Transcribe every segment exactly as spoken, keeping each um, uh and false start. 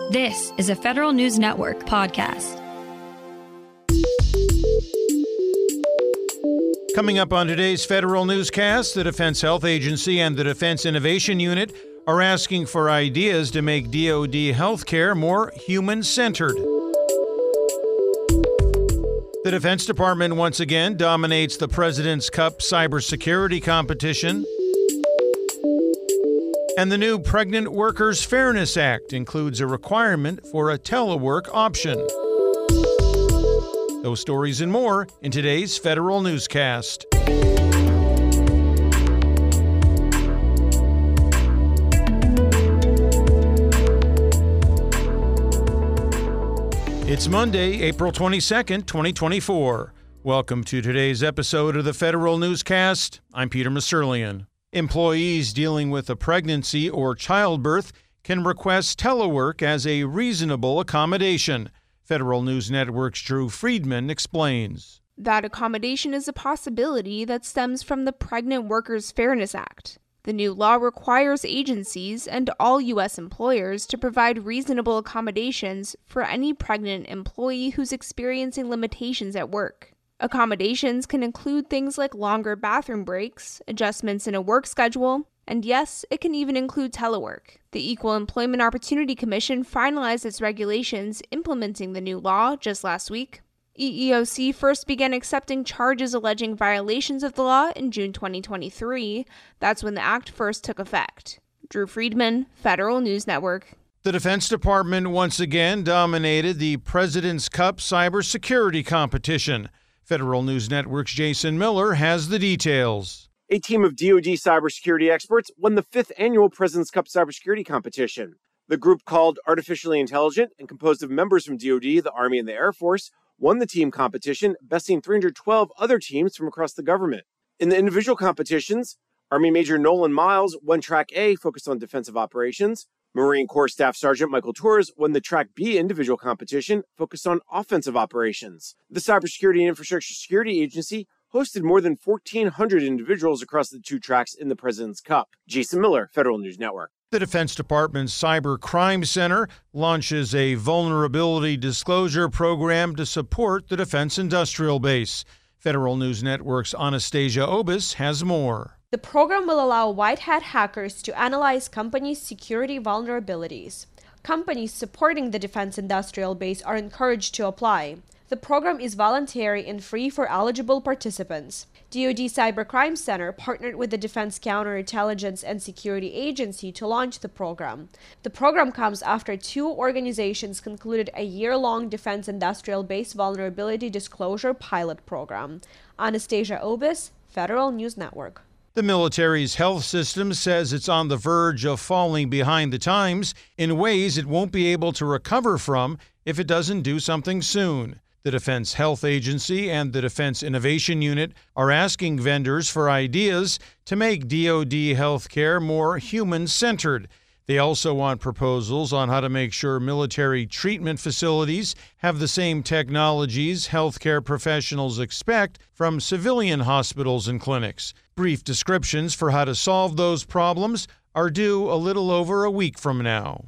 This is a Federal News Network podcast. Coming up on today's Federal Newscast, the Defense Health Agency and the Defense Innovation Unit are asking for ideas to make D O D healthcare more human-centered. The Defense Department once again dominates the President's Cup cybersecurity competition. And the new Pregnant Workers Fairness Act includes a requirement for a telework option. Those stories and more in today's Federal Newscast. It's Monday, April twenty-second, twenty twenty-four. Welcome to today's episode of the Federal Newscast. I'm Peter Musurlian. Employees dealing with a pregnancy or childbirth can request telework as a reasonable accommodation. Federal News Network's Drew Friedman explains. That accommodation is a possibility that stems from the Pregnant Workers Fairness Act. The new law requires agencies and all U S employers to provide reasonable accommodations for any pregnant employee who's experiencing limitations at work. Accommodations can include things like longer bathroom breaks, adjustments in a work schedule, and yes, it can even include telework. The Equal Employment Opportunity Commission finalized its regulations implementing the new law just last week. E E O C first began accepting charges alleging violations of the law in June twenty twenty-three. That's when the act first took effect. Drew Friedman, Federal News Network. The Defense Department once again dominated the President's Cup cybersecurity competition. Federal News Network's Jason Miller has the details. A team of D O D cybersecurity experts won the fifth annual President's Cup cybersecurity competition. The group, called Artificially Intelligent and composed of members from D O D, the Army, and the Air Force, won the team competition, besting three hundred twelve other teams from across the government. In the individual competitions, Army Major Nolan Miles won Track A, focused on defensive operations. Marine Corps Staff Sergeant Michael Torres won the Track B individual competition, focused on offensive operations. The Cybersecurity and Infrastructure Security Agency hosted more than fourteen hundred individuals across the two tracks in the President's Cup. Jason Miller, Federal News Network. The Defense Department's Cyber Crime Center launches a vulnerability disclosure program to support the Defense Industrial Base. Federal News Network's Anastasia Obis has more. The program will allow white hat hackers to analyze companies' security vulnerabilities. Companies supporting the Defense Industrial Base are encouraged to apply. The program is voluntary and free for eligible participants. D O D Cybercrime Center partnered with the Defense Counterintelligence and Security Agency to launch the program. The program comes after two organizations concluded a year-long Defense Industrial Base Vulnerability Disclosure pilot program. Anastasia Obis, Federal News Network. The military's health system says it's on the verge of falling behind the times in ways it won't be able to recover from if it doesn't do something soon. The Defense Health Agency and the Defense Innovation Unit are asking vendors for ideas to make D O D healthcare more human-centered. They also want proposals on how to make sure military treatment facilities have the same technologies healthcare professionals expect from civilian hospitals and clinics. Brief descriptions for how to solve those problems are due a little over a week from now.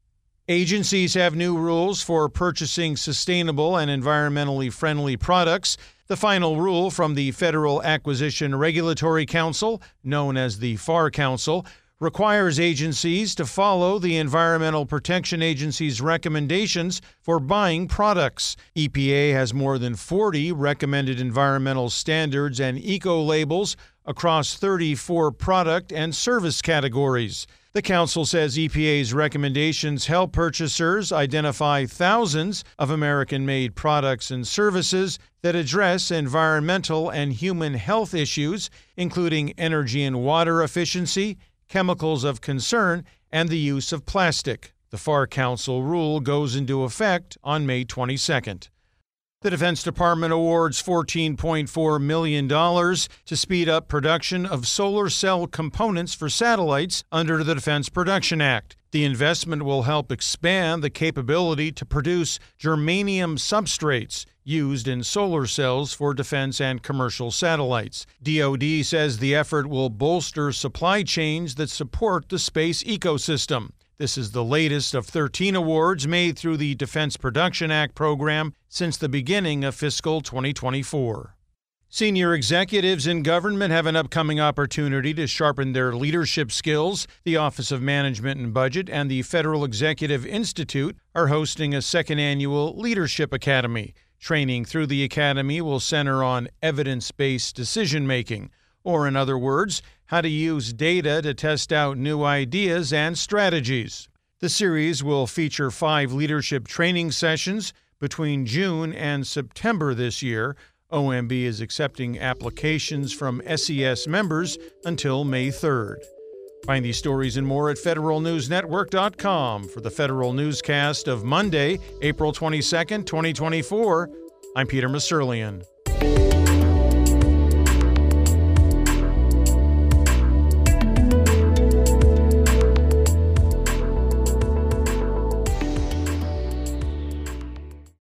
Agencies have new rules for purchasing sustainable and environmentally friendly products. The final rule from the Federal Acquisition Regulatory Council, known as the FAR Council, requires agencies to follow the Environmental Protection Agency's recommendations for buying products. E P A has more than forty recommended environmental standards and eco-labels across thirty-four product and service categories. The council says E P A's recommendations help purchasers identify thousands of American-made products and services that address environmental and human health issues, including energy and water efficiency, chemicals of concern, and the use of plastic. The FAR Council rule goes into effect on May twenty-second. The Defense Department awards fourteen point four million dollars to speed up production of solar cell components for satellites under the Defense Production Act. The investment will help expand the capability to produce germanium substrates used in solar cells for defense and commercial satellites. D O D says the effort will bolster supply chains that support the space ecosystem. This is the latest of thirteen awards made through the Defense Production Act program since the beginning of fiscal twenty twenty-four. Senior executives in government have an upcoming opportunity to sharpen their leadership skills. The Office of Management and Budget and the Federal Executive Institute are hosting a second annual Leadership Academy. Training through the academy will center on evidence-based decision-making, or in other words, how to use data to test out new ideas and strategies. The series will feature five leadership training sessions between June and September this year. O M B is accepting applications from S E S members until May third. Find these stories and more at federal news network dot com. For the Federal Newscast of Monday, April twenty-second, twenty twenty-four, I'm Peter Musurlian.